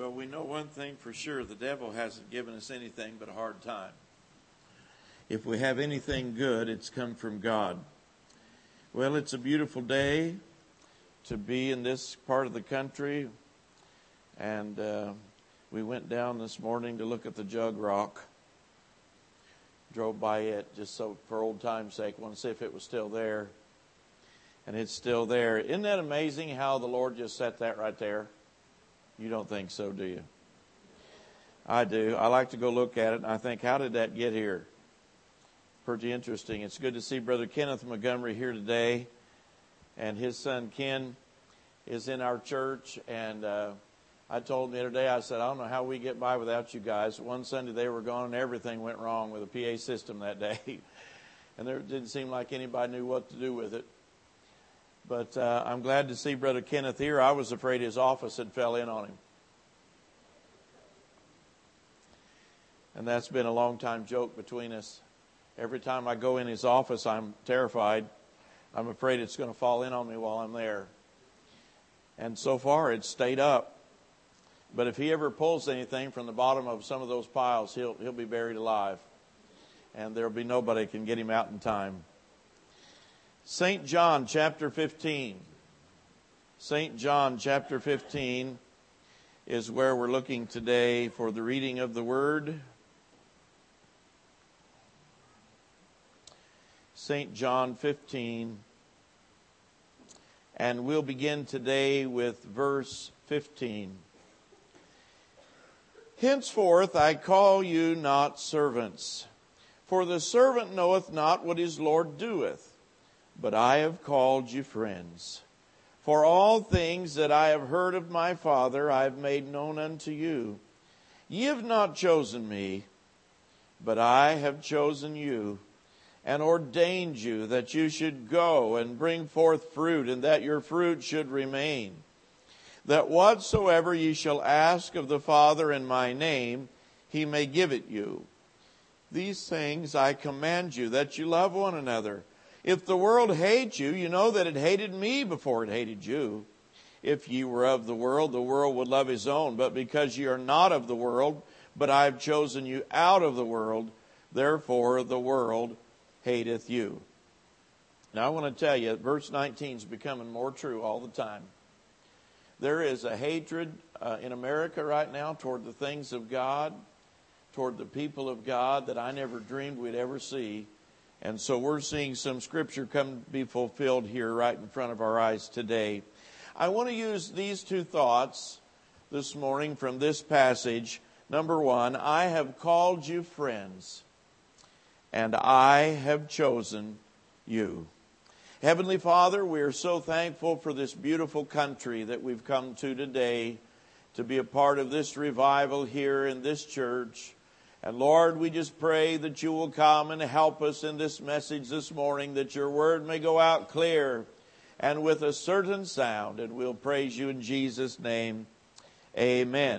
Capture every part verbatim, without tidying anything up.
Well, we know one thing for sure. The devil hasn't given us anything but a hard time. If we have anything good, it's come from God. Well, it's a beautiful day to be in this part of the country. And uh, we went down this morning to look at the Jug Rock. Drove by it just so for old time's sake. Want to see if it was still there. And it's still there. Isn't that amazing how the Lord just set that right there? You don't think so, do you? I do. I like to go look at it, and I think, how did that get here? Pretty interesting. It's good to see Brother Kenneth Montgomery here today, and his son Ken is in our church, and uh, I told him the other day, I said, I don't know how we get by without you guys. One Sunday they were gone, and everything went wrong with the P A system that day, and there didn't seem like anybody knew what to do with it. But uh, I'm glad to see Brother Kenneth here. I was afraid his office had fell in on him. And that's been a long time joke between us. Every time I go in his office, I'm terrified. I'm afraid it's going to fall in on me while I'm there. And so far, it's stayed up. But if he ever pulls anything from the bottom of some of those piles, he'll he'll be buried alive. And there'll be nobody can get him out in time. Saint John chapter fifteen. Saint John chapter fifteen is where we're looking today for the reading of the Word. Saint John fifteen. And we'll begin today with verse fifteen. Henceforth I call you not servants, for the servant knoweth not what his Lord doeth. But I have called you friends. For all things that I have heard of my Father I have made known unto you. Ye have not chosen me, but I have chosen you, and ordained you that you should go and bring forth fruit, and that your fruit should remain. That whatsoever ye shall ask of the Father in my name, he may give it you. These things I command you, that you love one another. If the world hates you, you know that it hated me before it hated you. If ye were of the world, the world would love his own. But because ye are not of the world, but I have chosen you out of the world, therefore the world hateth you. Now I want to tell you, verse nineteen is becoming more true all the time. There is a hatred uh, in America right now toward the things of God, toward the people of God that I never dreamed we'd ever see. And so we're seeing some scripture come to be fulfilled here right in front of our eyes today. I want to use these two thoughts this morning from this passage. Number one, I have called you friends, and I have chosen you. Heavenly Father, we are so thankful for this beautiful country that we've come to today to be a part of this revival here in this church. And Lord, we just pray that you will come and help us in this message this morning, that your word may go out clear and with a certain sound. And we'll praise you in Jesus' name. Amen.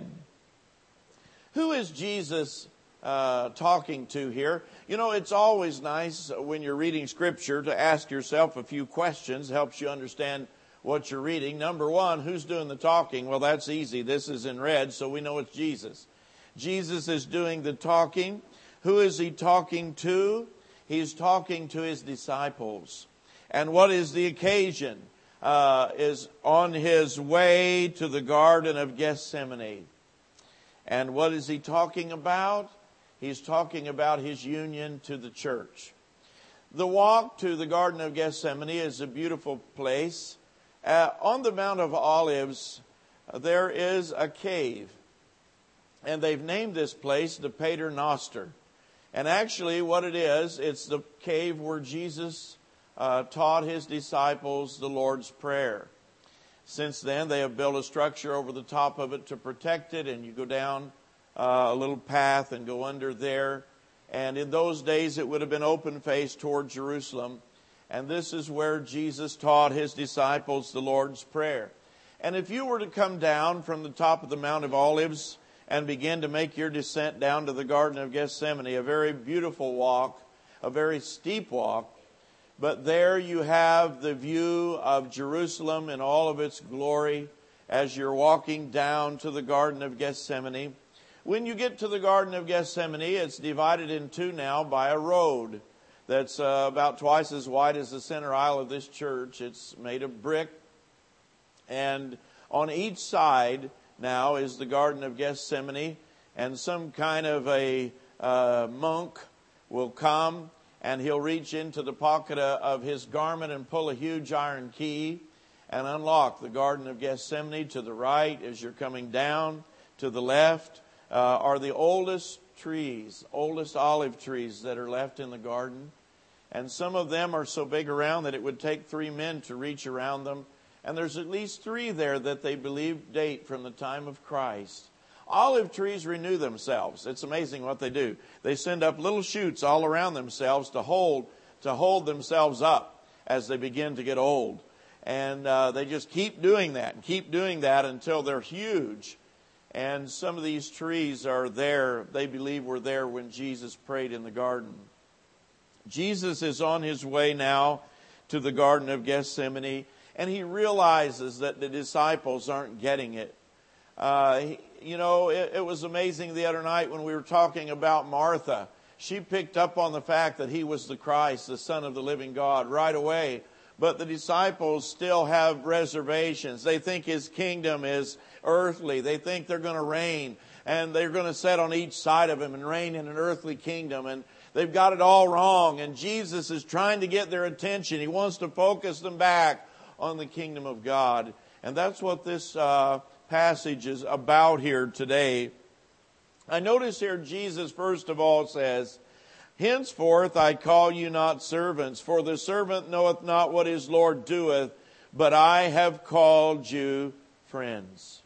Who is Jesus uh, talking to here? You know, it's always nice when you're reading Scripture to ask yourself a few questions. Helps you understand what you're reading. Number one, who's doing the talking? Well, that's easy. This is in red, so we know it's Jesus. Jesus is doing the talking. Who is he talking to? He's talking to his disciples. And what is the occasion? Uh, is on his way to the Garden of Gethsemane. And what is he talking about? He's talking about his union to the church. The walk to the Garden of Gethsemane is a beautiful place. Uh, on the Mount of Olives, uh, there is a cave. And they've named this place the Pater Noster. And actually what it is, it's the cave where Jesus uh, taught his disciples the Lord's Prayer. Since then, they have built a structure over the top of it to protect it. And you go down uh, a little path and go under there. And in those days, it would have been open-faced toward Jerusalem. And this is where Jesus taught his disciples the Lord's Prayer. And if you were to come down from the top of the Mount of Olives and begin to make your descent down to the Garden of Gethsemane, a very beautiful walk, a very steep walk, but there you have the view of Jerusalem in all of its glory, as you're walking down to the Garden of Gethsemane. When you get to the Garden of Gethsemane, it's divided in two now by a road that's uh, about twice as wide as the center aisle of this church. It's made of brick. And on each side now is the Garden of Gethsemane, and some kind of a uh, monk will come, and he'll reach into the pocket of his garment and pull a huge iron key and unlock the Garden of Gethsemane. To the right, as you're coming down, to the left uh, are the oldest trees, oldest olive trees that are left in the garden. And some of them are so big around that it would take three men to reach around them. And there's at least three there that they believe date from the time of Christ. Olive trees renew themselves. It's amazing what they do. They send up little shoots all around themselves to hold to hold themselves up as they begin to get old. And uh, they just keep doing that and keep doing that until they're huge. And some of these trees are there, they believe were there when Jesus prayed in the garden. Jesus is on his way now to the Garden of Gethsemane, and he realizes that the disciples aren't getting it. Uh, he, you know, it, it was amazing the other night when we were talking about Martha. She picked up on the fact that he was the Christ, the Son of the living God, right away. But the disciples still have reservations. They think his kingdom is earthly. They think they're going to reign, and they're going to sit on each side of him and reign in an earthly kingdom. And they've got it all wrong. And Jesus is trying to get their attention. He wants to focus them back on the kingdom of God. And that's what this uh, passage is about here today. I notice here Jesus first of all says, "Henceforth I call you not servants, for the servant knoweth not what his Lord doeth, but I have called you friends."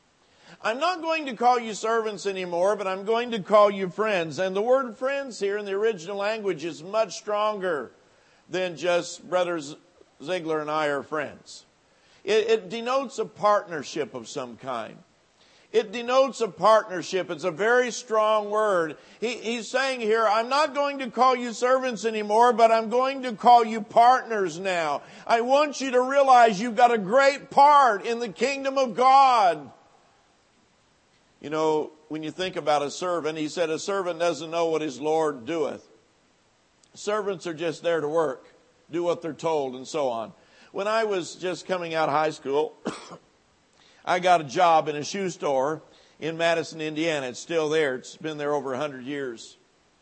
I'm not going to call you servants anymore, but I'm going to call you friends. And the word friends here in the original language is much stronger than just brothers Ziegler and I are friends. It, it denotes a partnership of some kind. It denotes a partnership. It's a very strong word. He, he's saying here, I'm not going to call you servants anymore, but I'm going to call you partners now. I want you to realize you've got a great part in the kingdom of God. You know, when you think about a servant, he said a servant doesn't know what his Lord doeth. Servants are just there to work, do what they're told, and so on. When I was just coming out of high school, I got a job in a shoe store in Madison, Indiana. It's still there. It's been there over one hundred years.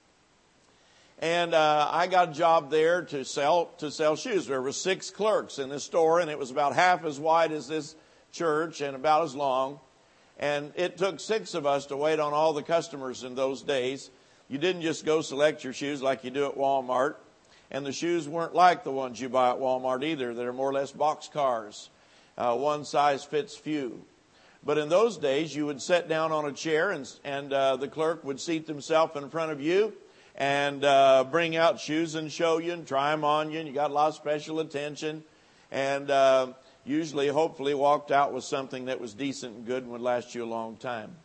And uh, I got a job there to sell to sell shoes. There were six clerks in the store, and it was about half as wide as this church and about as long. And it took six of us to wait on all the customers in those days. You didn't just go select your shoes like you do at Walmart. And the shoes weren't like the ones you buy at Walmart either. They're more or less box cars. Uh, one size fits few. But in those days, you would sit down on a chair and, and uh, the clerk would seat themselves in front of you and uh, bring out shoes and show you and try them on you. And you got a lot of special attention. And uh, usually, hopefully, walked out with something that was decent and good and would last you a long time.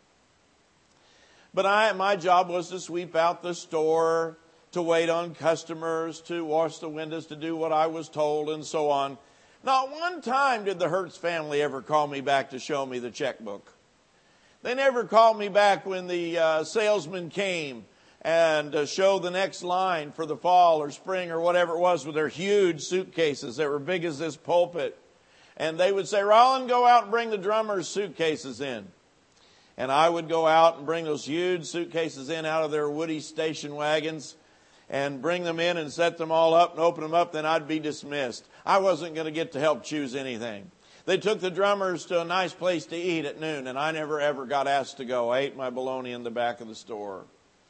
But I, my job was to sweep out the store, to wait on customers, to wash the windows, to do what I was told, and so on. Not one time did the Hertz family ever call me back to show me the checkbook. They never called me back when the uh, salesman came and uh, showed the next line for the fall or spring or whatever it was with their huge suitcases that were big as this pulpit. And they would say, "Roland, go out and bring the drummer's suitcases in." And I would go out and bring those huge suitcases in out of their woody station wagons and bring them in and set them all up and open them up. Then I'd be dismissed. I wasn't going to get to help choose anything. They took the drummers to a nice place to eat at noon, and I never ever got asked to go. I ate my bologna in the back of the store.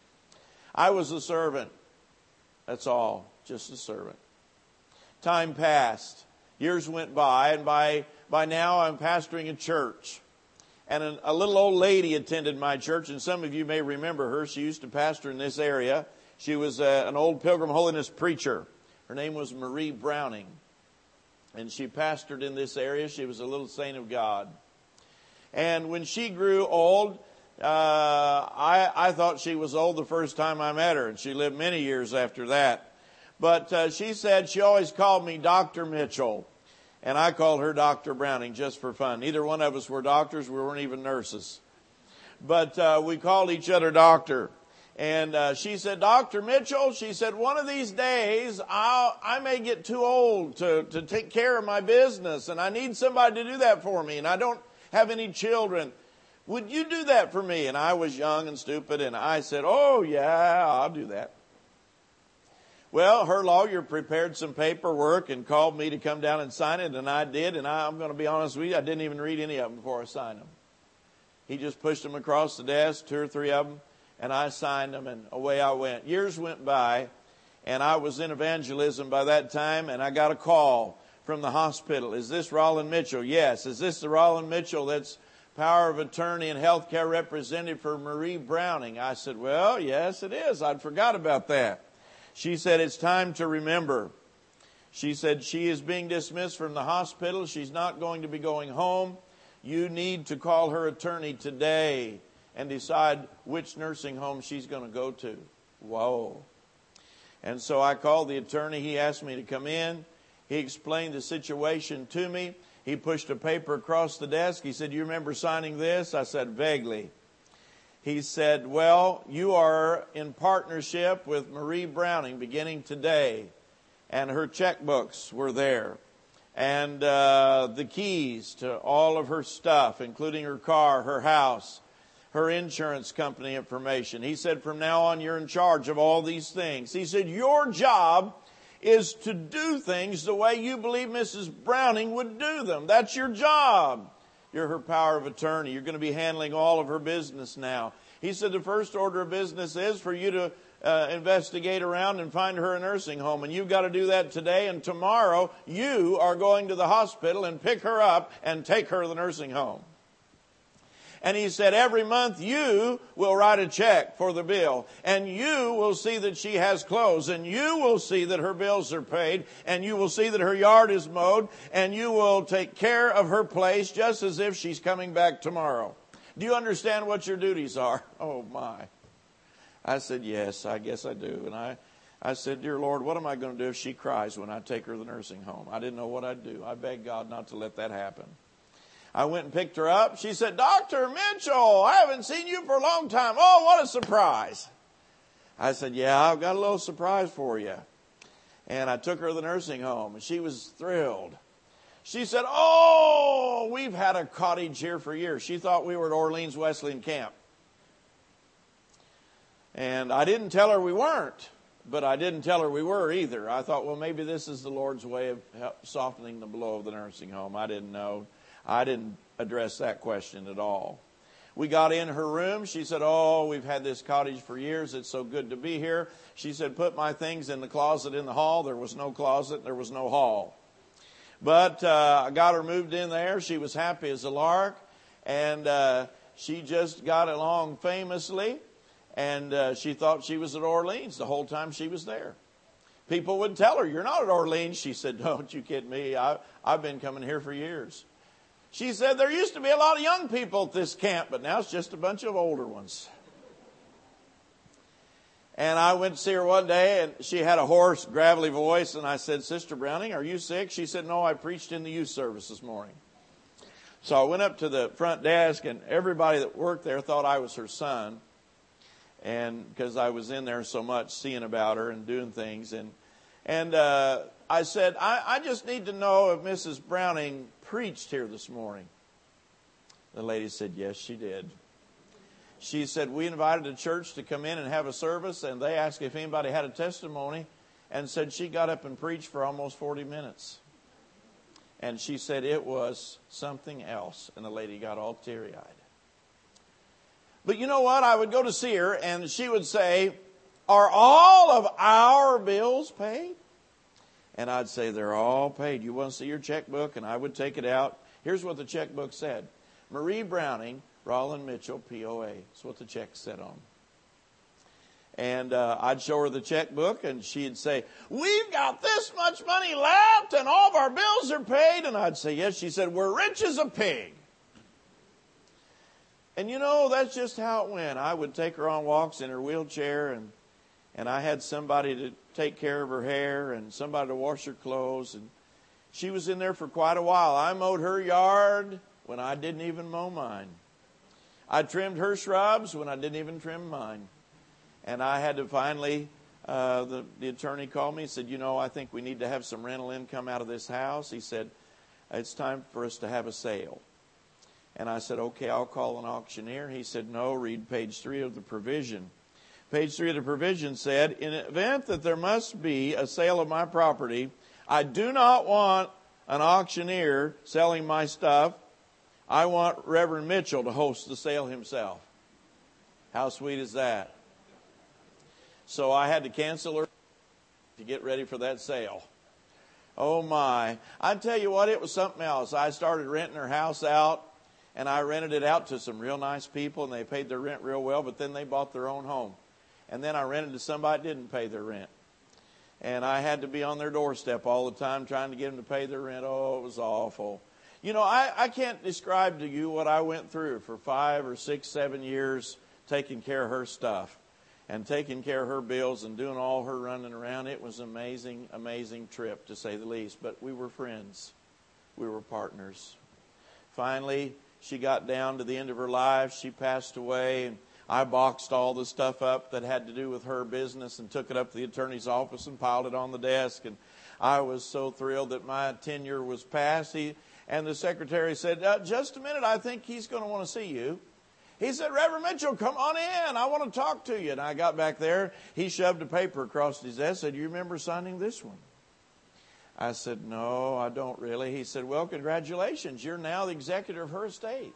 I was a servant. That's all. Just a servant. Time passed. Years went by, and by, by now I'm pastoring a church. And a, a little old lady attended my church, and some of you may remember her. She used to pastor in this area. She was a, an old Pilgrim Holiness preacher. Her name was Marie Browning. And she pastored in this area. She was a little saint of God. And when she grew old, uh, I, I thought she was old the first time I met her. And she lived many years after that. But uh, she said she always called me Doctor Mitchell. And I called her Doctor Browning just for fun. Neither one of us were doctors. We weren't even nurses. But uh, we called each other doctor. And uh, she said, Doctor Mitchell, she said, one of these days I'll, I may get too old to, to take care of my business. And I need somebody to do that for me. And I don't have any children. Would you do that for me? And I was young and stupid. And I said, oh, yeah, I'll do that. Well, her lawyer prepared some paperwork and called me to come down and sign it. And I did. And I, I'm going to be honest with you, I didn't even read any of them before I signed them. He just pushed them across the desk, two or three of them. And I signed them, and away I went. Years went by, and I was in evangelism by that time, and I got a call from the hospital. Is this Roland Mitchell? Yes. Is this the Roland Mitchell that's power of attorney and health care representative for Marie Browning? I said, well, yes, it is. I'd forgot about that. She said, it's time to remember. She said, she is being dismissed from the hospital. She's not going to be going home. You need to call her attorney today and decide which nursing home she's going to go to. Whoa. And so I called the attorney. He asked me to come in. He explained the situation to me. He pushed a paper across the desk. He said, you remember signing this? I said, vaguely. He said, well, you are in partnership with Marie Browning beginning today. And her checkbooks were there. And uh, the keys to all of her stuff, including her car, her house, her insurance company information. He said, from now on, you're in charge of all these things. He said, your job is to do things the way you believe Missus Browning would do them. That's your job. You're her power of attorney. You're going to be handling all of her business now. He said, the first order of business is for you to uh, investigate around and find her a nursing home. And you've got to do that today. And tomorrow, you are going to the hospital and pick her up and take her to the nursing home. And he said, every month you will write a check for the bill. And you will see that she has clothes. And you will see that her bills are paid. And you will see that her yard is mowed. And you will take care of her place just as if she's coming back tomorrow. Do you understand what your duties are? Oh, my. I said, yes, I guess I do. And I, I said, dear Lord, what am I going to do if she cries when I take her to the nursing home? I didn't know what I'd do. I begged God not to let that happen. I went and picked her up. She said, Doctor Mitchell, I haven't seen you for a long time. Oh, what a surprise. I said, yeah, I've got a little surprise for you. And I took her to the nursing home, and she was thrilled. She said, oh, we've had a cottage here for years. She thought we were at Orleans Wesleyan Camp. And I didn't tell her we weren't, but I didn't tell her we were either. I thought, well, maybe this is the Lord's way of softening the blow of the nursing home. I didn't know. I didn't address that question at all. We got in her room. She said, oh, we've had this cottage for years. It's so good to be here. She said, put my things in the closet in the hall. There was no closet. There was no hall. But uh, I got her moved in there. She was happy as a lark. And uh, she just got along famously. And uh, she thought she was at Orleans the whole time she was there. People would tell her, you're not at Orleans. She said, don't you kid me. I, I've been coming here for years. She said, there used to be a lot of young people at this camp, but now it's just a bunch of older ones. And I went to see her one day, and she had a hoarse, gravelly voice, and I said, Sister Browning, are you sick? She said, no, I preached in the youth service this morning. So I went up to the front desk, and everybody that worked there thought I was her son, and because I was in there so much seeing about her and doing things. And and uh, I said, I, I just need to know if Missus Browning preached here this morning. The lady said, yes, she did. She said, we invited a church to come in and have a service, and they asked if anybody had a testimony, and said she got up and preached for almost forty minutes. And she said it was something else, and the lady got all teary-eyed. But you know what? I would go to see her, and she would say, are all of our bills paid? And I'd say, they're all paid. You want to see your checkbook? And I would take it out. Here's what the checkbook said. Marie Browning, Roland Mitchell, P O A. That's what the check said on. And uh, I'd show her the checkbook, and she'd say, we've got this much money left, and all of our bills are paid. And I'd say, yes. She said, we're rich as a pig. And you know, that's just how it went. I would take her on walks in her wheelchair, and and I had somebody to take care of her hair and somebody to wash her clothes. And She was in there for quite a while. I mowed her yard when I didn't even mow mine. I trimmed her shrubs when I didn't even trim mine. And I had to finally, uh, the, the attorney called me and said, you know, I think we need to have some rental income out of this house. He said, it's time for us to have a sale. And I said, okay, I'll call an auctioneer. He said, no, read page three of the provision. Page three of the provision said, in the event that there must be a sale of my property, I do not want an auctioneer selling my stuff. I want Reverend Mitchell to host the sale himself. How sweet is that? So I had to cancel her to get ready for that sale. Oh my. I tell you what, it was something else. I started renting her house out, and I rented it out to some real nice people, and they paid their rent real well, but then they bought their own home. And then I rented to somebody that didn't pay their rent. And I had to be on their doorstep all the time trying to get them to pay their rent. Oh, it was awful. You know, I, I can't describe to you what I went through for five or six, seven years taking care of her stuff and taking care of her bills and doing all her running around. It was an amazing, amazing trip, to say the least. But we were friends. We were partners. Finally, she got down to the end of her life. She passed away, and I boxed all the stuff up that had to do with her business and took it up to the attorney's office and piled it on the desk. And I was so thrilled that my tenure was passed. He, and the secretary said, uh, just a minute, I think he's going to want to see you. He said, Reverend Mitchell, come on in. I want to talk to you. And I got back there. He shoved a paper across his desk, said, do you remember signing this one? I said, no, I don't really. He said, well, congratulations. You're now the executor of her estate.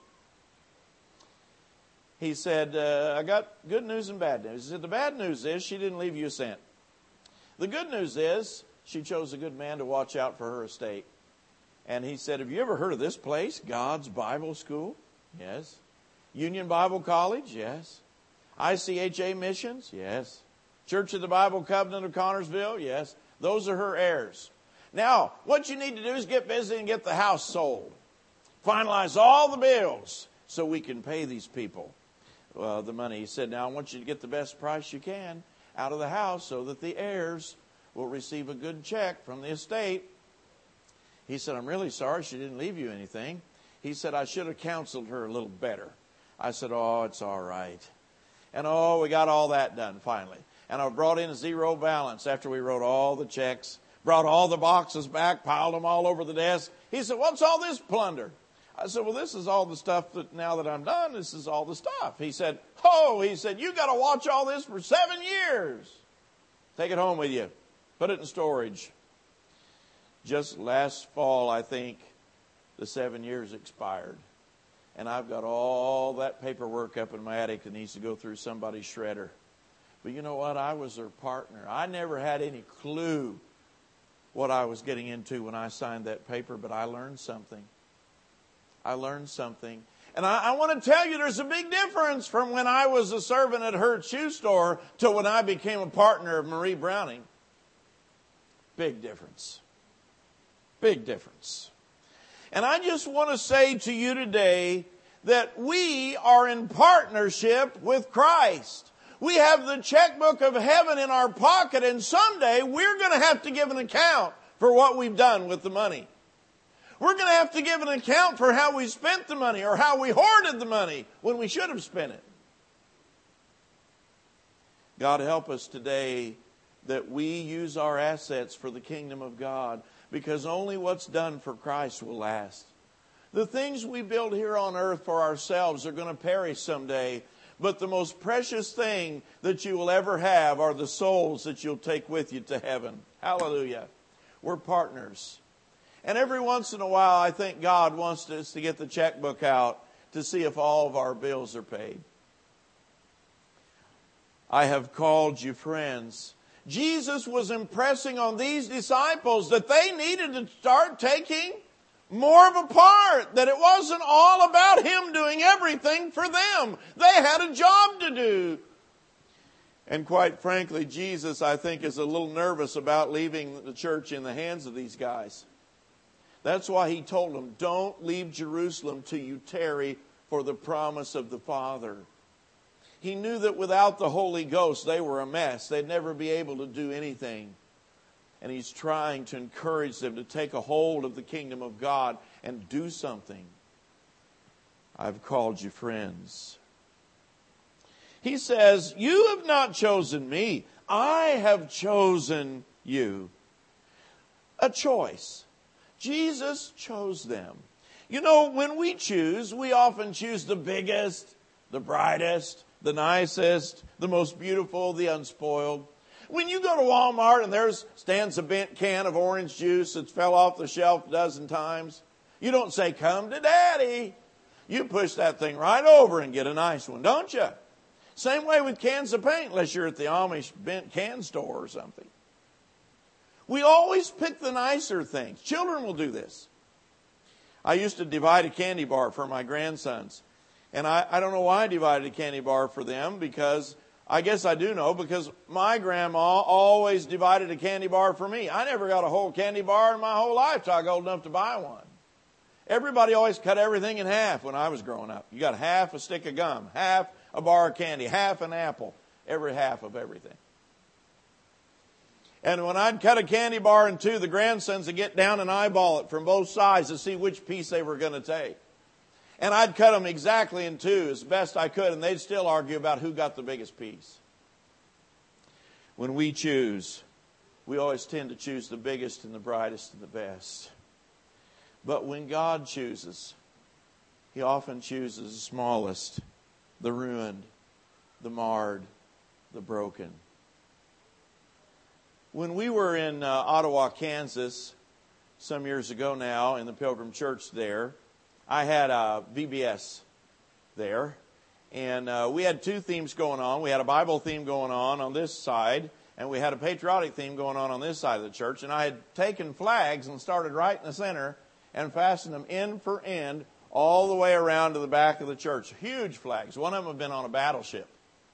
He said, uh, I got good news and bad news. He said, the bad news is she didn't leave you a cent. The good news is she chose a good man to watch out for her estate. And he said, have you ever heard of this place, God's Bible School? Yes. Union Bible College? Yes. I C H A Missions? Yes. Church of the Bible Covenant of Connorsville? Yes. Those are her heirs. Now, what you need to do is get busy and get the house sold. Finalize all the bills so we can pay these people uh, the money. He said, now I want you to get the best price you can out of the house so that the heirs will receive a good check from the estate. He said, I'm really sorry she didn't leave you anything. He said, I should have counseled her a little better. I said, oh, it's all right. And oh, we got all that done finally. And I brought in a zero balance after we wrote all the checks, brought all the boxes back, piled them all over the desk. He said, what's all this plunder? I said, well, this is all the stuff that now that I'm done, this is all the stuff. He said, oh, he said, you got to watch all this for seven years. Take it home with you. Put it in storage. Just last fall, I think, the seven years expired. And I've got all that paperwork up in my attic that needs to go through somebody's shredder. But you know what? I was their partner. I never had any clue what I was getting into when I signed that paper, but I learned something. I learned something. And I, I want to tell you there's a big difference from when I was a servant at her shoe store to when I became a partner of Marie Browning. Big difference. Big difference. And I just want to say to you today that we are in partnership with Christ. We have the checkbook of heaven in our pocket, and someday we're going to have to give an account for what we've done with the money. We're going to have to give an account for how we spent the money or how we hoarded the money when we should have spent it. God help us today that we use our assets for the kingdom of God, because only what's done for Christ will last. The things we build here on earth for ourselves are going to perish someday, but the most precious thing that you will ever have are the souls that you'll take with you to heaven. Hallelujah. We're partners. And every once in a while, I think God wants us to get the checkbook out to see if all of our bills are paid. I have called you friends. Jesus was impressing on these disciples that they needed to start taking more of a part, that it wasn't all about Him doing everything for them. They had a job to do. And quite frankly, Jesus, I think, is a little nervous about leaving the church in the hands of these guys. That's why He told them, don't leave Jerusalem till you tarry for the promise of the Father. He knew that without the Holy Ghost, they were a mess. They'd never be able to do anything. and he's trying to encourage them to take a hold of the kingdom of God and do something. I've called you friends. He says, you have not chosen me. I have chosen you. A choice. Jesus chose them. You know, when we choose, we often choose the biggest, the brightest, the nicest, the most beautiful, the unspoiled. When you go to Walmart and there's stands a bent can of orange juice that's fell off the shelf a dozen times, you don't say, come to Daddy. You push that thing right over and get a nice one, don't you? Same way with cans of paint, unless you're at the Amish bent can store or something. We always pick the nicer things. Children will do this. I used to divide a candy bar for my grandsons. And I, I don't know why I divided a candy bar for them, because I guess I do know, because my grandma always divided a candy bar for me. I never got a whole candy bar in my whole life till I got old enough to buy one. Everybody always cut everything in half when I was growing up. You got half a stick of gum, half a bar of candy, half an apple, every half of everything. And when I'd cut a candy bar in two, the grandsons would get down and eyeball it from both sides to see which piece they were going to take. And I'd cut them exactly in two as best I could, and they'd still argue about who got the biggest piece. When we choose, we always tend to choose the biggest and the brightest and the best. But when God chooses, He often chooses the smallest, the ruined, the marred, the broken. When we were in uh, Ottawa, Kansas, some years ago now, in the Pilgrim Church there, I had a V B S there, and uh, we had two themes going on. We had a Bible theme going on on this side, and we had a patriotic theme going on on this side of the church. And I had taken flags and started right in the center and fastened them end for end all the way around to the back of the church. Huge flags. One of them had been on a battleship.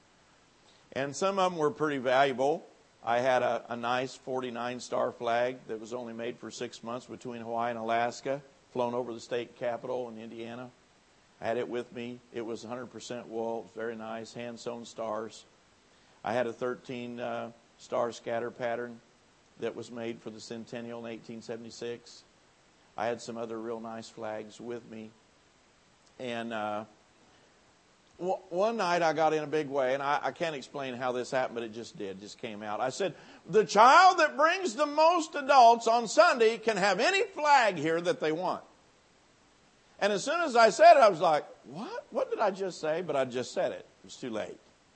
And some of them were pretty valuable. I had a, a nice forty-nine star flag that was only made for six months between Hawaii and Alaska, flown over the state capitol in Indiana. I had it with me. It was one hundred percent wool. It was very nice, hand-sewn stars. I had a thirteen uh, star scatter pattern that was made for the centennial in eighteen seventy-six. I had some other real nice flags with me. And uh, w- one night I got in a big way, and I, I can't explain how this happened, but it just did. It just came out. I said, the child that brings the most adults on Sunday can have any flag here that they want. And as soon as I said it, I was like, what? What did I just say? But I just said it. It was too late.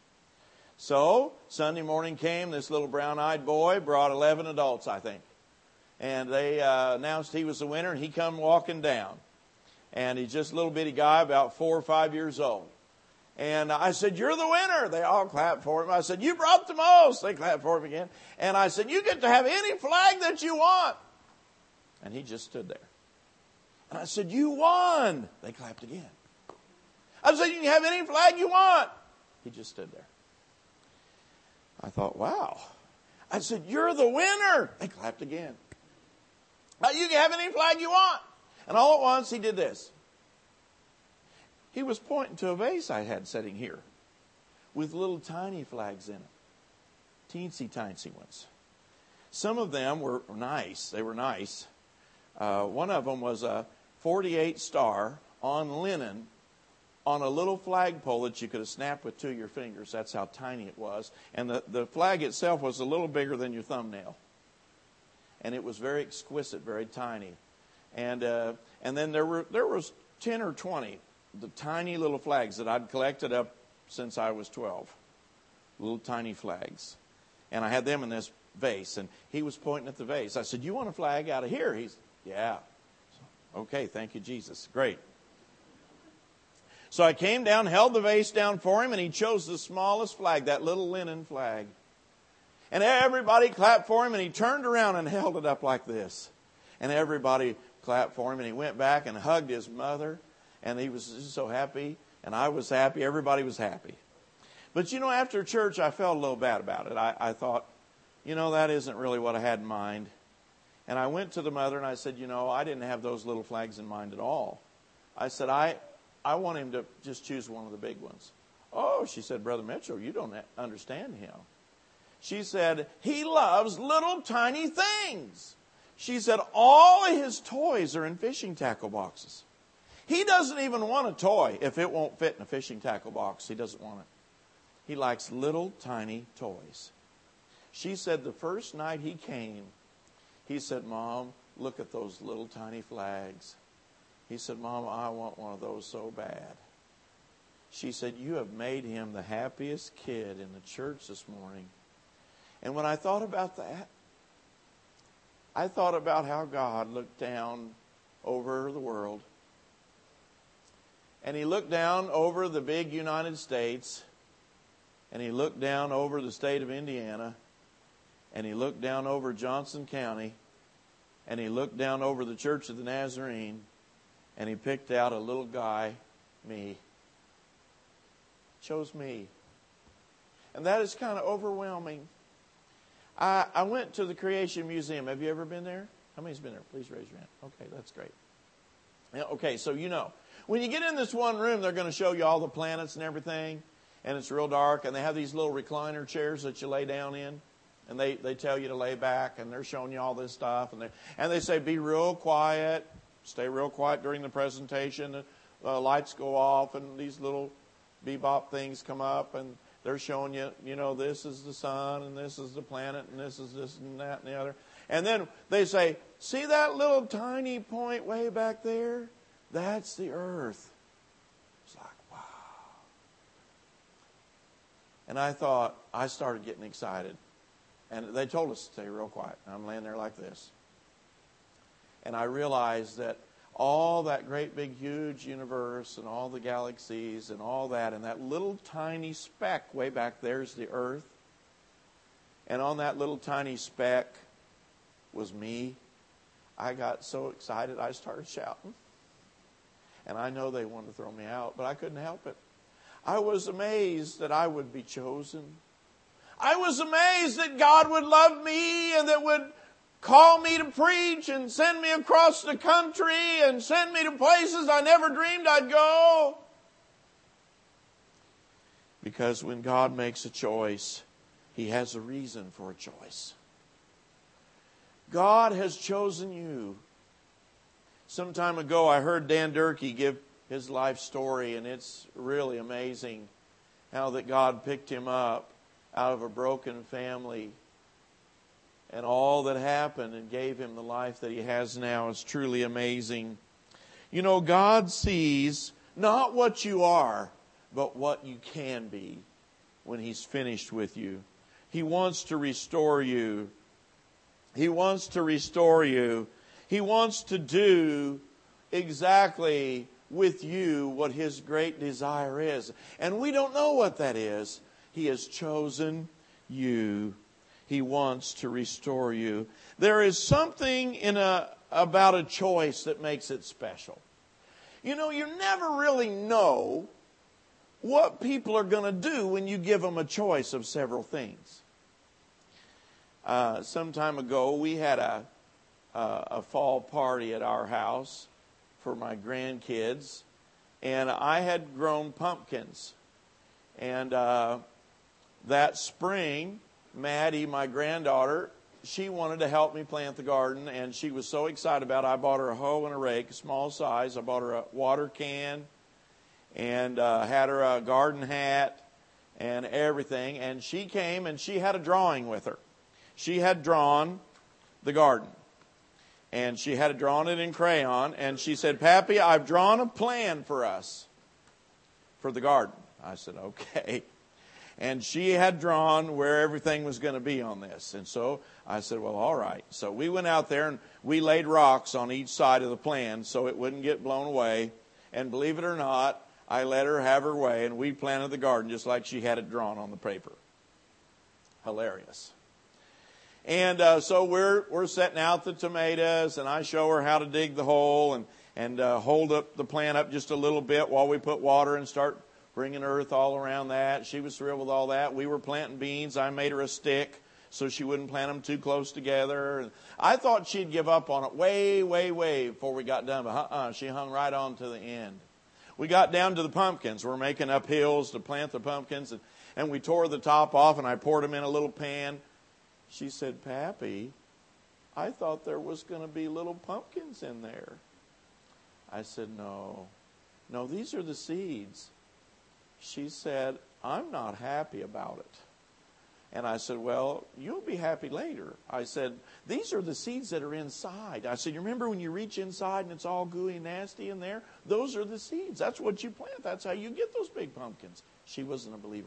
So Sunday morning came. This little brown-eyed boy brought eleven adults, I think. And they uh, announced he was the winner, and he come walking down. And he's just a little bitty guy, about four or five years old. And I said, you're the winner. They all clapped for him. I said, you brought the most. They clapped for him again. And I said, you get to have any flag that you want. And he just stood there. And I said, you won. They clapped again. I said, you can have any flag you want. He just stood there. I thought, wow. I said, you're the winner. They clapped again. You can have any flag you want. And all at once he did this. He was pointing to a vase I had sitting here with little tiny flags in it. Teensy tiny ones. Some of them were nice. They were nice. Uh, one of them was a forty-eight star on linen on a little flagpole that you could have snapped with two of your fingers. That's how tiny it was. And the, the flag itself was a little bigger than your thumbnail. And it was very exquisite, very tiny. And uh, and then there were there was ten or twenty, the tiny little flags that I'd collected up since I was twelve. Little tiny flags. And I had them in this vase. And he was pointing at the vase. I said, you want a flag out of here? He's, yeah. Okay, thank you, Jesus. Great. So I came down, held the vase down for him, and he chose the smallest flag, that little linen flag. And everybody clapped for him, and he turned around and held it up like this. And everybody clapped for him, and he went back and hugged his mother, and he was just so happy, and I was happy. Everybody was happy. But, you know, after church, I felt a little bad about it. I, I thought, you know, that isn't really what I had in mind. And I went to the mother, and I said, you know, I didn't have those little flags in mind at all. I said, I, I want him to just choose one of the big ones. Oh, she said, Brother Mitchell, you don't understand him. She said, he loves little tiny things. She said, all of his toys are in fishing tackle boxes. He doesn't even want a toy if it won't fit in a fishing tackle box. He doesn't want it. He likes little tiny toys. She said the first night he came, he said, Mom, look at those little tiny flags. He said, Mom, I want one of those so bad. She said, you have made him the happiest kid in the church this morning. And when I thought about that, I thought about how God looked down over the world. And he looked down over the big United States. And he looked down over the state of Indiana. And he looked down over Johnson County. And he looked down over the Church of the Nazarene. And he picked out a little guy, me. Chose me. And that is kind of overwhelming. I, I went to the Creation Museum. Have you ever been there? How many's been there? Please raise your hand. Okay, that's great. Yeah, okay, so you know. When you get in this one room, they're going to show you all the planets and everything. And it's real dark. And they have these little recliner chairs that you lay down in. And they, they tell you to lay back. And they're showing you all this stuff. And they, and they say, be real quiet. Stay real quiet during the presentation. The uh, lights go off. And these little bebop things come up. And they're showing you, you know, this is the sun, and this is the planet, and this is this and that and the other. And then they say, see that little tiny point way back there? That's the earth. It's like, wow. And I thought, I started getting excited. And they told us to stay real quiet. And I'm laying there like this. And I realized that all that great big huge universe and all the galaxies and all that, and that little tiny speck way back there is the earth. And on that little tiny speck was me. I got so excited I started shouting. And I know they wanted to throw me out, but I couldn't help it. I was amazed that I would be chosen. I was amazed that God would love me and that would call me to preach and send me across the country and send me to places I never dreamed I'd go. Because when God makes a choice, He has a reason for a choice. God has chosen you. Some time ago, I heard Dan Durkee give his life story, and it's really amazing how that God picked him up out of a broken family. And all that happened and gave him the life that he has now is truly amazing. You know, God sees not what you are, but what you can be when He's finished with you. He wants to restore you. He wants to restore you. He wants to do exactly with you what His great desire is. And we don't know what that is. He has chosen you. He wants to restore you. There is something in a about a choice that makes it special. You know, you never really know what people are going to do when you give them a choice of several things. Uh, some time ago, we had a, a a fall party at our house for my grandkids, and I had grown pumpkins. And uh, that spring, Maddie, my granddaughter, she wanted to help me plant the garden, and she was so excited about it. I bought her a hoe and a rake, a small size. I bought her a water can and uh, had her a garden hat and everything. And she came and she had a drawing with her. She had drawn the garden, and she had drawn it in crayon. And she said, Pappy, I've drawn a plan for us for the garden. I said, okay. And she had drawn where everything was going to be on this. And so I said, well, all right. So we went out there and we laid rocks on each side of the plan so it wouldn't get blown away. And believe it or not, I let her have her way, and we planted the garden just like she had it drawn on the paper. Hilarious. And uh, so we're we're setting out the tomatoes, and I show her how to dig the hole and, and uh, hold up the plant up just a little bit while we put water and start bringing earth all around that. She was thrilled with all that. We were planting beans. I made her a stick so she wouldn't plant them too close together. And I thought she'd give up on it way, way, way before we got done. But uh-uh, she hung right on to the end. we got down to the pumpkins. We're making up hills to plant the pumpkins, and, and we tore the top off, and I poured them in a little pan. She said, Pappy, I thought there was going to be little pumpkins in there. I said, no, no, these are the seeds. She said, I'm not happy about it. And I said, well, you'll be happy later. I said, these are the seeds that are inside. I said, you remember when you reach inside and it's all gooey and nasty in there? Those are the seeds. That's what you plant. That's how you get those big pumpkins. She wasn't a believer.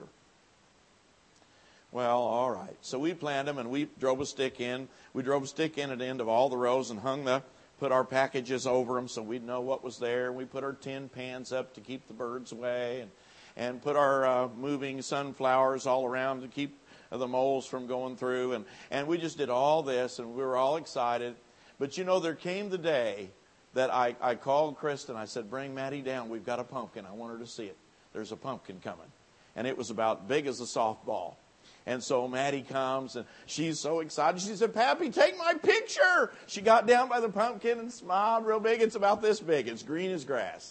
Well, all right. So we planted them, and we drove a stick in. We drove a stick in at the end of all the rows and hung the, put our packages over them so we'd know what was there. We put our tin pans up to keep the birds away, and, and put our uh, moving sunflowers all around to keep the moles from going through. And, and we just did all this, and we were all excited. But, you know, there came the day that I, I called Kristen. I said, bring Maddie down. We've got a pumpkin. I want her to see it. There's a pumpkin coming. And it was about big as a softball. And so Maddie comes, and she's so excited. She said, Pappy, take my picture. She got down by the pumpkin and smiled real big. It's about this big. It's green as grass.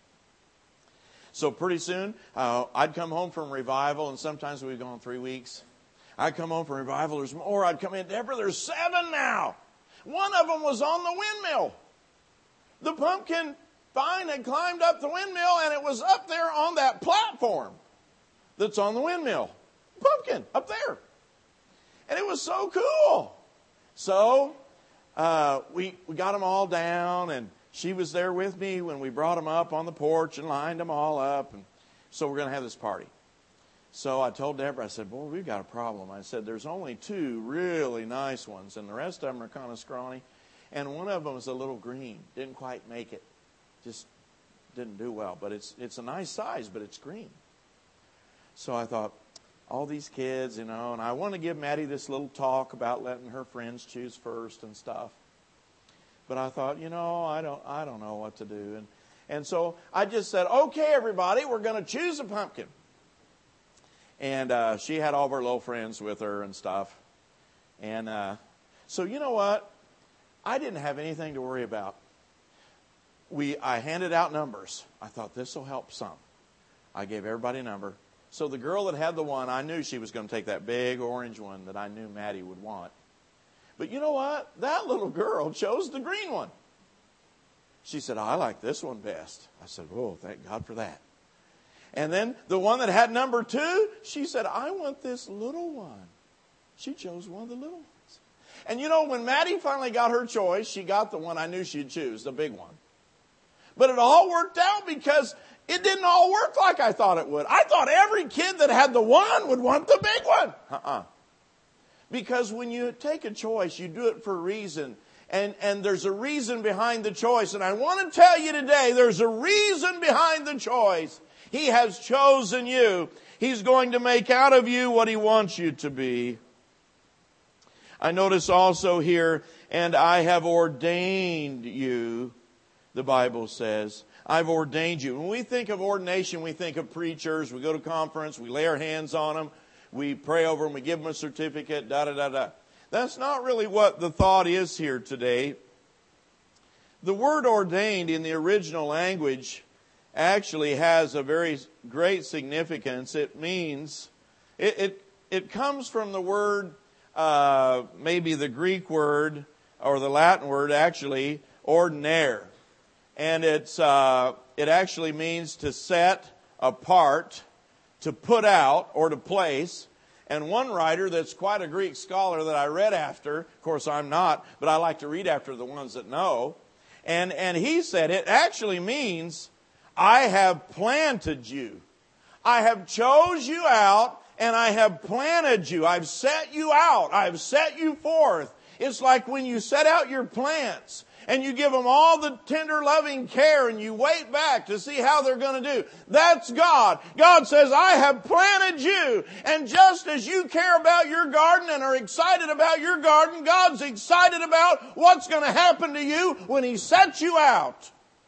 So pretty soon, uh, I'd come home from revival, and sometimes we'd go on three weeks. I'd come home from revival. There's more. I'd come in. Deborah, there's seven now. One of them was on the windmill. The pumpkin vine had climbed up the windmill, and it was up there on that platform that's on the windmill. Pumpkin up there. And it was so cool. So uh, we, we got them all down, and she was there with me when we brought them up on the porch and lined them all up. And so we're going to have this party. So I told Deborah, I said, boy, we've got a problem. I said, there's only two really nice ones, and the rest of them are kind of scrawny. And one of them is a little green. Didn't quite make it. Just didn't do well. But it's it's a nice size, but it's green. So I thought, all these kids, you know, and I want to give Maddie this little talk about letting her friends choose first and stuff. But I thought, you know, I don't I don't know what to do. And, and so I just said, okay, everybody, we're going to choose a pumpkin. And uh, she had all of her little friends with her and stuff. And uh, so you know what? I didn't have anything to worry about. We I handed out numbers. I thought this will help some. I gave everybody a number. So the girl that had the one, I knew she was going to take that big orange one that I knew Maddie would want. But you know what? That little girl chose the green one. She said, I like this one best. I said, oh, thank God for that. And then the one that had number two, she said, I want this little one. She chose one of the little ones. And you know, when Maddie finally got her choice, she got the one I knew she'd choose, the big one. But it all worked out because it didn't all work like I thought it would. I thought every kid that had the one would want the big one. Uh-uh. Because when you take a choice, you do it for a reason. And, and there's a reason behind the choice. And I want to tell you today, there's a reason behind the choice. He has chosen you. He's going to make out of you what He wants you to be. I notice also here, and I have ordained you, the Bible says. I've ordained you. When we think of ordination, we think of preachers. We go to conference, we lay our hands on them, we pray over them, we give them a certificate, da da da da. That's not really what the thought is here today. The word ordained in the original language actually has a very great significance. It means, it it, it comes from the word, uh, maybe the Greek word, or the Latin word actually, ordinare. And it's uh, it actually means to set apart, to put out, or to place. And one writer that's quite a Greek scholar that I read after, of course I'm not, but I like to read after the ones that know. And, and he said it actually means, I have planted you. I have chose you out and I have planted you. I've set you out. I've set you forth. It's like when you set out your plants and you give them all the tender, loving care and you wait back to see how they're going to do. That's God. God says, I have planted you. And just as you care about your garden and are excited about your garden, God's excited about what's going to happen to you when He sets you out.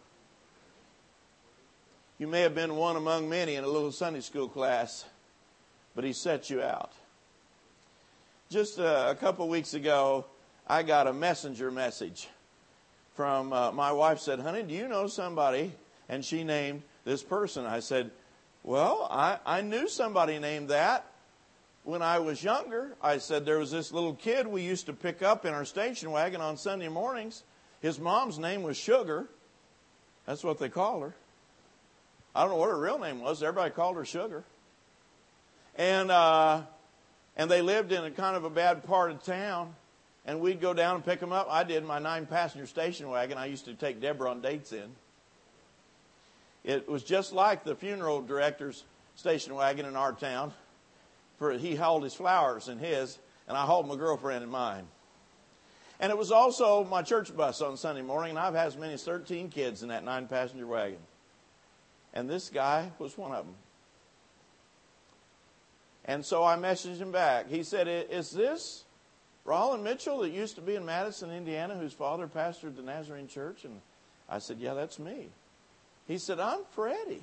You may have been one among many in a little Sunday school class, but He set you out. Just a, a couple weeks ago, I got a messenger message from uh, my wife said, honey, do you know somebody? And she named this person. I said, well, I, I knew somebody named that when I was younger. I said, there was this little kid we used to pick up in our station wagon on Sunday mornings. His mom's name was Sugar. That's what they called her. I don't know what her real name was. Everybody called her Sugar. And uh, and they lived in a kind of a bad part of town. And we'd go down and pick them up. I did my nine-passenger station wagon. I used to take Deborah on dates in. It was just like the funeral director's station wagon in our town. For he hauled his flowers in his, and I hauled my girlfriend in mine. And it was also my church bus on Sunday morning, and I've had as many as thirteen kids in that nine-passenger wagon. And this guy was one of them. And so I messaged him back. He said, is this Roland Mitchell that used to be in Madison, Indiana, whose father pastored the Nazarene Church? And I said, yeah, that's me. He said, I'm Freddie.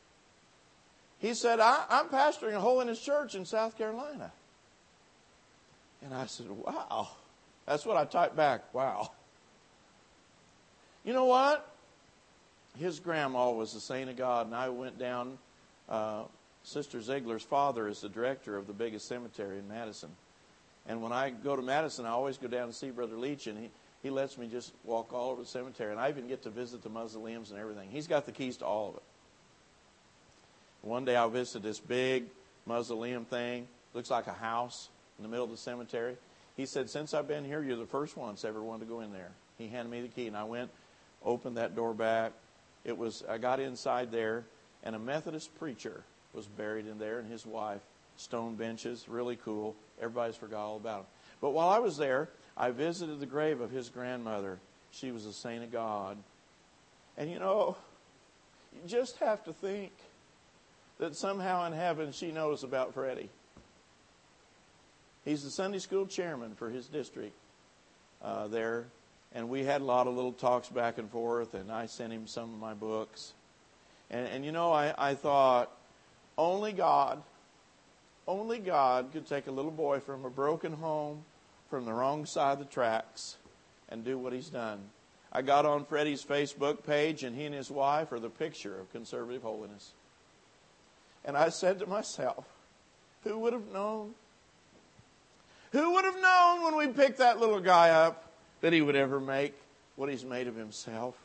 He said, I, I'm pastoring a holiness church in South Carolina. And I said, wow. That's what I typed back, wow. You know what? His grandma was a saint of God, and I went down. Uh, Sister Ziegler's father is the director of the biggest cemetery in Madison. And when I go to Madison, I always go down to see Brother Leach, and he, he lets me just walk all over the cemetery. And I even get to visit the mausoleums and everything. He's got the keys to all of it. One day I visited this big mausoleum thing. Looks like a house in the middle of the cemetery. He said, since I've been here, you're the first one that's ever wanted to go in there. He handed me the key, and I went, opened that door back. It was, I got inside there, and a Methodist preacher was buried in there, and his wife. Stone benches, really cool. Everybody's forgot all about him. But while I was there, I visited the grave of his grandmother. She was a saint of God. And you know, you just have to think that somehow in heaven she knows about Freddie. He's the Sunday school chairman for his district uh, there. And we had a lot of little talks back and forth, and I sent him some of my books. And, and you know, I, I thought, only God, only God could take a little boy from a broken home, from the wrong side of the tracks, and do what he's done. I got on Freddie's Facebook page, and he and his wife are the picture of conservative holiness. And I said to myself, who would have known? Who would have known when we picked that little guy up that he would ever make what he's made of himself?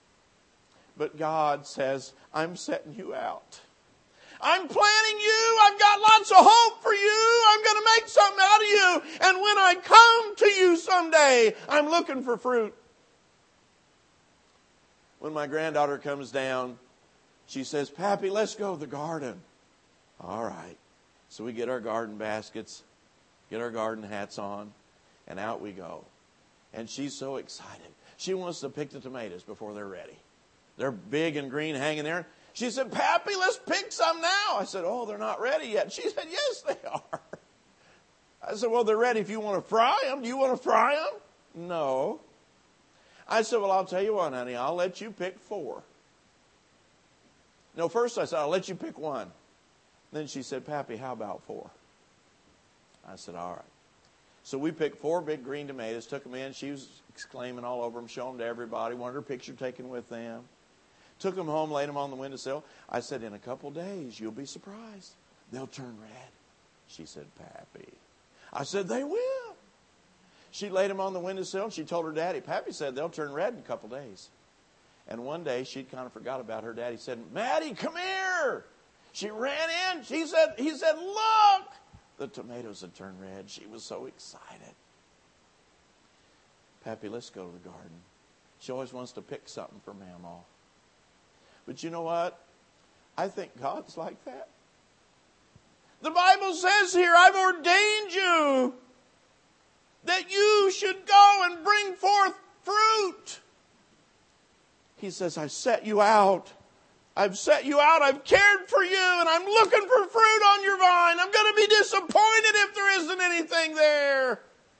But God says, I'm setting you out. I'm planning you. I've got lots of hope for you. I'm going to make something out of you. And when I come to you someday, I'm looking for fruit. When my granddaughter comes down, she says, Pappy, let's go to the garden. All right. So we get our garden baskets, get our garden hats on, and out we go. And she's so excited. She wants to pick the tomatoes before they're ready. They're big and green hanging there. She said, Pappy, let's pick some now. I said, oh, they're not ready yet. She said, yes, they are. I said, well, they're ready if you want to fry them. Do you want to fry them? No. I said, well, I'll tell you what, honey. I'll let you pick four. No, first I said, I'll let you pick one. Then she said, Pappy, how about four? I said, all right. So we picked four big green tomatoes, took them in. She was exclaiming all over them, showing them to everybody, wanted her picture taken with them. Took them home, laid them on the windowsill. I said, in a couple days, you'll be surprised. They'll turn red. She said, Pappy. I said, they will. She laid them on the windowsill, and she told her daddy. Pappy said, they'll turn red in a couple days. And one day, she kind of forgot about her daddy. Said, Maddie, come here. She ran in. She said, he said, look. The tomatoes had turned red. She was so excited. Pappy, let's go to the garden. She always wants to pick something for Mamaw. But you know what? I think God's like that. The Bible says here, I've ordained you that you should go and bring forth fruit. He says, I've set you out. I've set you out. I've cared for you, and I'm looking for fruit on your vine. I'm going to be disappointed if there isn't anything there.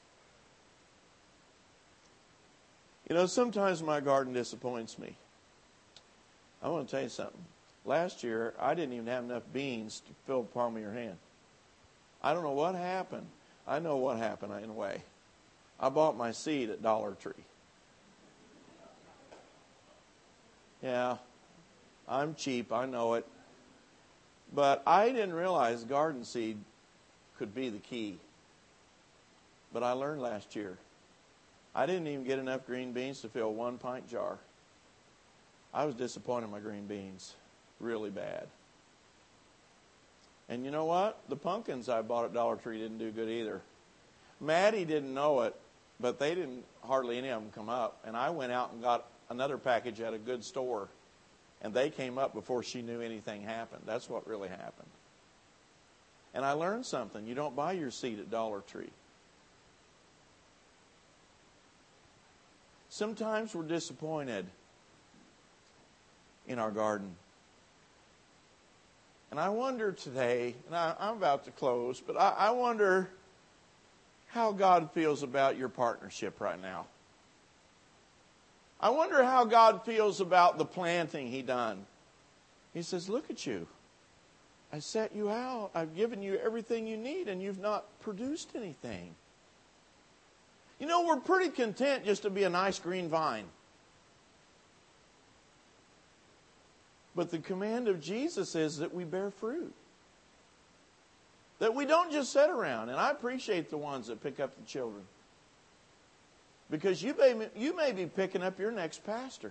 You know, sometimes my garden disappoints me. I want to tell you something. Last year, I didn't even have enough beans to fill the palm of your hand. I don't know what happened. I know what happened in a way. I bought my seed at Dollar Tree. Yeah. I'm cheap, I know it. But I didn't realize garden seed could be the key. But I learned last year. I didn't even get enough green beans to fill one pint jar. I was disappointed in my green beans. Really bad. And you know what? The pumpkins I bought at Dollar Tree didn't do good either. Maddie didn't know it, but they didn't, hardly any of them come up. And I went out and got another package at a good store. And they came up before she knew anything happened. That's what really happened. And I learned something. You don't buy your seed at Dollar Tree. Sometimes we're disappointed in our garden. And I wonder today, and I, I'm about to close, but I, I wonder how God feels about your partnership right now. I wonder how God feels about the planting He done. He says, look at you. I set you out. I've given you everything you need, and you've not produced anything. You know, we're pretty content just to be a nice green vine. But the command of Jesus is that we bear fruit. That we don't just sit around. And I appreciate the ones that pick up the children. Because you may, you may be picking up your next pastor.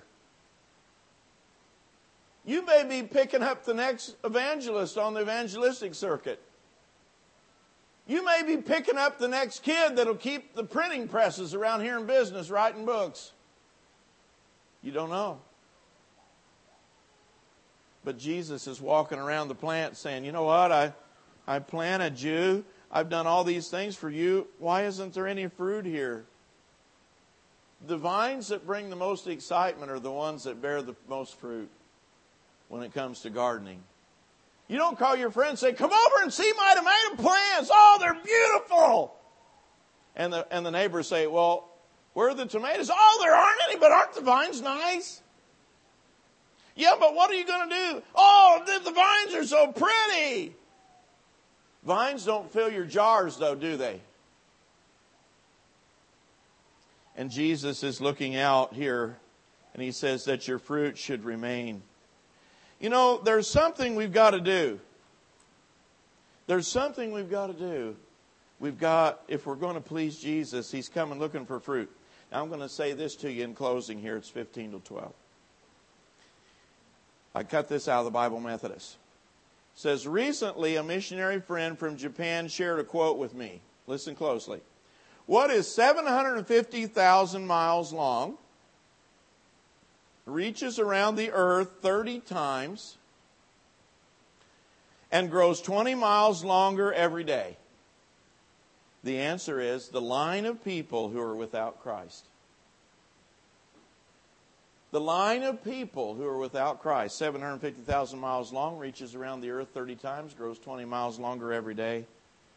You may be picking up the next evangelist on the evangelistic circuit. You may be picking up the next kid that'll keep the printing presses around here in business, writing books. You don't know. But Jesus is walking around the plant saying, you know what, I, I planted you. I've done all these things for you. Why isn't there any fruit here? The vines that bring the most excitement are the ones that bear the most fruit when it comes to gardening. You don't call your friend and say, come over and see my tomato plants. Oh, they're beautiful. And the, and the neighbors say, well, where are the tomatoes? Oh, there aren't any, but aren't the vines nice? Yeah, but what are you going to do? Oh, the, the vines are so pretty. Vines don't fill your jars, though, do they? And Jesus is looking out here, and He says that your fruit should remain. You know, there's something we've got to do. There's something we've got to do. We've got, if we're going to please Jesus, He's coming looking for fruit. Now, I'm going to say this to you in closing here. It's fifteen to twelve. I cut this out of the Bible Methodist. It says, recently a missionary friend from Japan shared a quote with me. Listen closely. What is seven hundred fifty thousand miles long, reaches around the earth thirty times, and grows twenty miles longer every day? The answer is the line of people who are without Christ. The line of people who are without Christ, seven hundred fifty thousand miles long, reaches around the earth thirty times, grows twenty miles longer every day.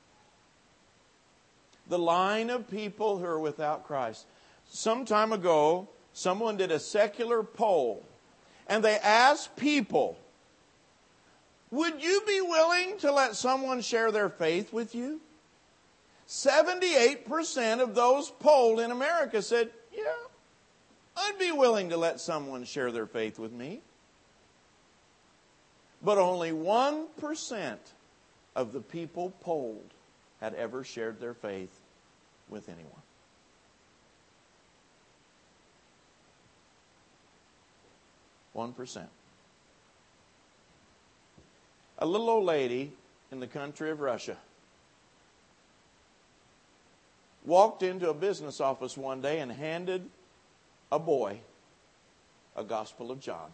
The line of people who are without Christ. Some time ago, someone did a secular poll, and they asked people, would you be willing to let someone share their faith with you? seventy-eight percent of those polled in America said, yeah, I'd be willing to let someone share their faith with me. But only one percent of the people polled had ever shared their faith with anyone. One percent. A little old lady in the country of Russia walked into a business office one day and handed a boy a Gospel of John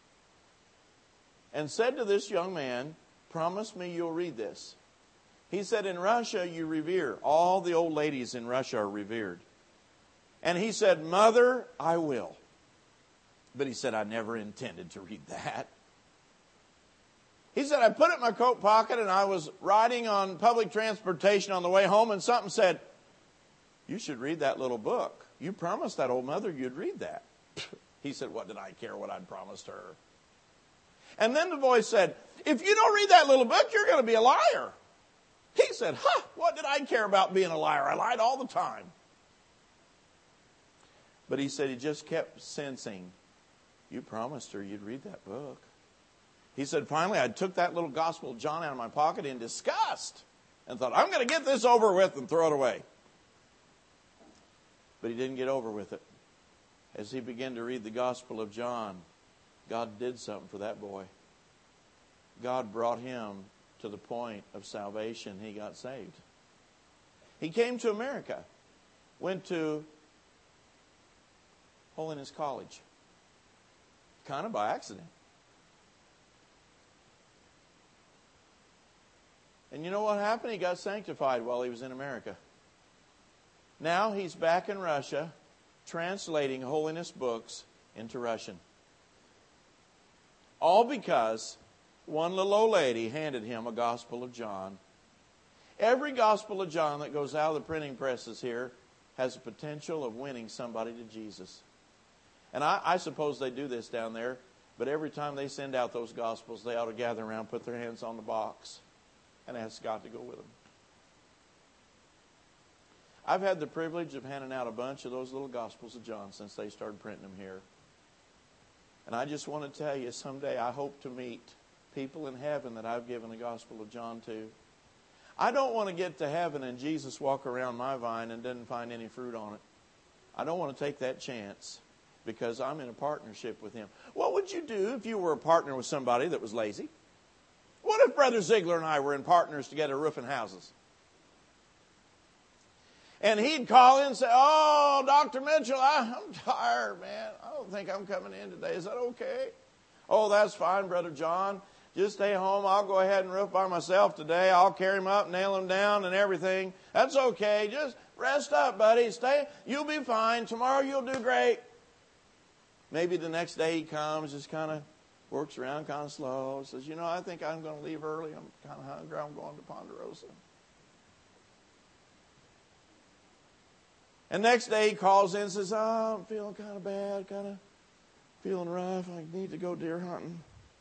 and said to this young man, promise me you'll read this. He said, in Russia you revere. All the old ladies in Russia are revered. And he said, Mother, I will. But he said, I never intended to read that. He said, I put it in my coat pocket and I was riding on public transportation on the way home and something said, you should read that little book. You promised that old mother you'd read that. He said, what did I care what I'd promised her? And then the voice said, if you don't read that little book, you're going to be a liar. He said, huh, what did I care about being a liar? I lied all the time. But he said he just kept sensing, you promised her you'd read that book. He said, finally, I took that little Gospel of John out of my pocket in disgust and thought, I'm going to get this over with and throw it away. But he didn't get over with it. As he began to read the Gospel of John, God did something for that boy. God brought him to the point of salvation. He got saved. He came to America, went to Holiness College, kind of by accident. And you know what happened? He got sanctified while he was in America. Now he's back in Russia, translating holiness books into Russian. All because one little old lady handed him a Gospel of John. Every Gospel of John that goes out of the printing presses here has the potential of winning somebody to Jesus. And I, I suppose they do this down there, but every time they send out those Gospels, they ought to gather around, put their hands on the box, and ask God to go with them. I've had the privilege of handing out a bunch of those little Gospels of John since they started printing them here. And I just want to tell you, someday I hope to meet people in heaven that I've given the Gospel of John to. I don't want to get to heaven and Jesus walk around my vine and didn't find any fruit on it. I don't want to take that chance because I'm in a partnership with Him. What would you do if you were a partner with somebody that was lazy? What if Brother Ziegler and I were in partners together roofing houses? And he'd call in and say, oh, Doctor Mitchell, I, I'm tired, man. I don't think I'm coming in today. Is that okay? Oh, that's fine, Brother John. Just stay home. I'll go ahead and roof by myself today. I'll carry him up, nail him down and everything. That's okay. Just rest up, buddy. Stay. You'll be fine. Tomorrow you'll do great. Maybe the next day he comes, just kind of works around kind of slow. Says, you know, I think I'm going to leave early. I'm kind of hungry. I'm going to Ponderosa. And next day he calls in and says, oh, I'm feeling kind of bad, kind of feeling rough. I need to go deer hunting.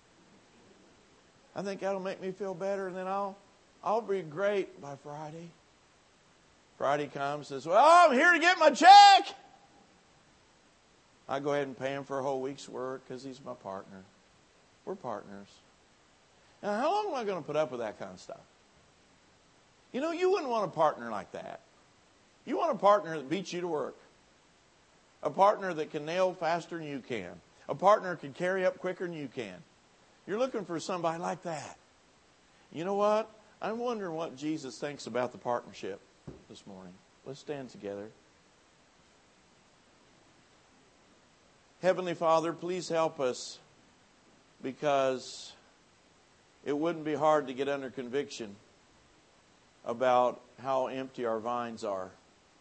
I think that'll make me feel better, and then I'll I'll be great by Friday. Friday comes and says, well, I'm here to get my check. I go ahead and pay him for a whole week's work because he's my partner. We're partners. Now, how long am I going to put up with that kind of stuff? You know, you wouldn't want a partner like that. You want a partner that beats you to work. A partner that can nail faster than you can. A partner that can carry up quicker than you can. You're looking for somebody like that. You know what? I'm wondering what Jesus thinks about the partnership this morning. Let's stand together. Heavenly Father, please help us, because it wouldn't be hard to get under conviction about how empty our vines are.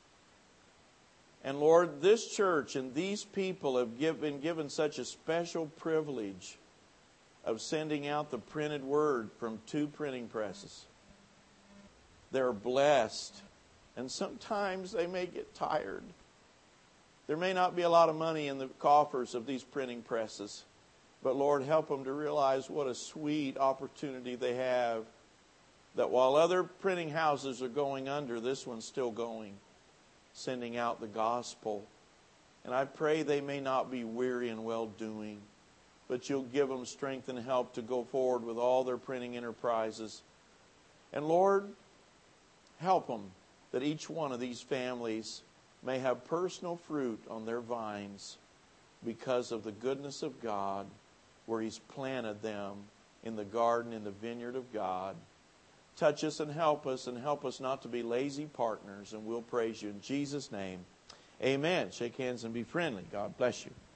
And Lord, this church and these people have give, been given such a special privilege of sending out the printed word from two printing presses. They're blessed, and sometimes they may get tired. There may not be a lot of money in the coffers of these printing presses, but Lord, help them to realize what a sweet opportunity they have, that while other printing houses are going under, this one's still going, sending out the gospel. And I pray they may not be weary in well-doing, but you'll give them strength and help to go forward with all their printing enterprises. And Lord, help them that each one of these families may have personal fruit on their vines because of the goodness of God, where He's planted them in the garden, in the vineyard of God. Touch us and help us, and help us not to be lazy partners, and we'll praise you in Jesus' name. Amen. Shake hands and be friendly. God bless you.